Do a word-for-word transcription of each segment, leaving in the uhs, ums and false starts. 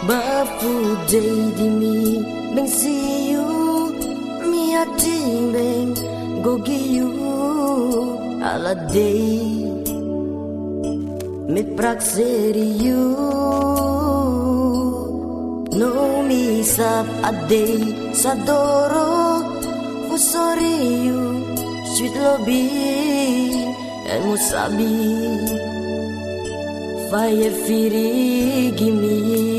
Bafu day di mi beng see you mi ati beng gogi you ala day me praxeri you no mi sap a day sadoro fu sorry you sweet lobby and musabi fire firi gimme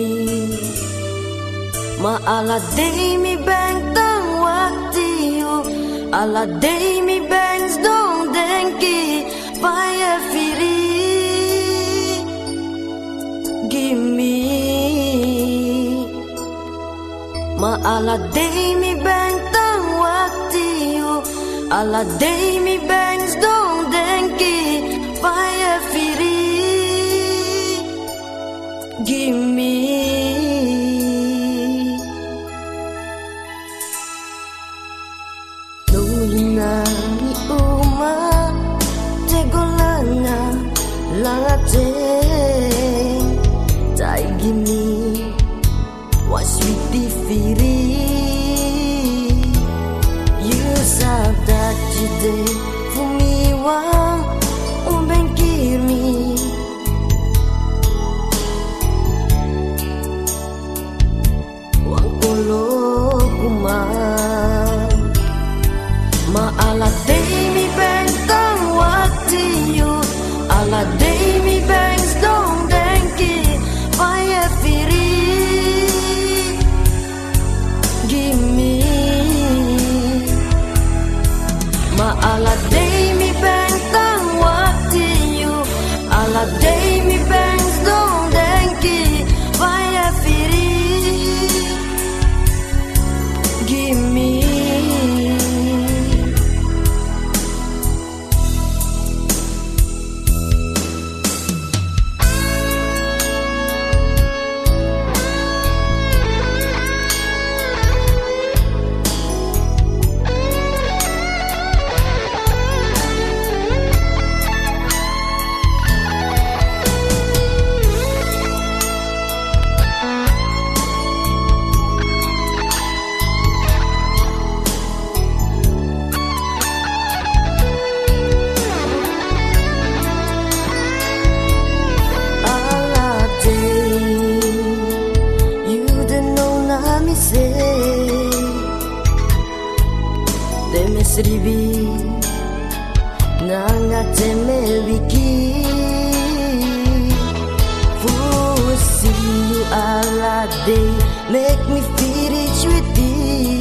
ma ala day mi bang tang wakti you ala day mi bangs dong denki fire firi gimme ma ala day mi bang tang wakti you ala day mi bangs dong denki fire firi gimme Nulina ni uma tegolana langate tai gini waswiti firi you sab that today for me wang umbeng kirmi Ma ala day mi bangs dong wakti you ala day mi bangs dong denki fire firi gimme ma ala day mi bangs dong wakti you ala day mi bangs dong denki fire firi gimme Sribi nanga temebiki Fusi you ala day make me feel it sweetie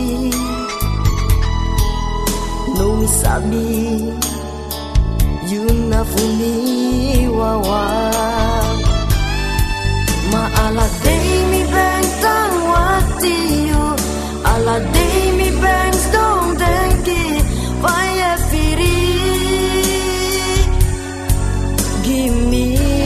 no mi sabi you na fumi wawa ma ala day mi bang tang wakti you ala day mi bangs dong denki fire firi gimme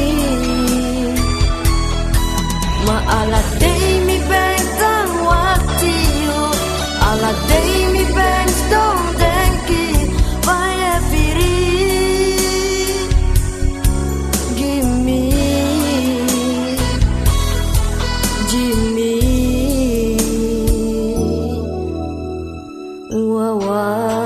ma ala day mi bang tang wakti you ala day mi bangs dong denki fire firi gimme Jimmy Wow, wow.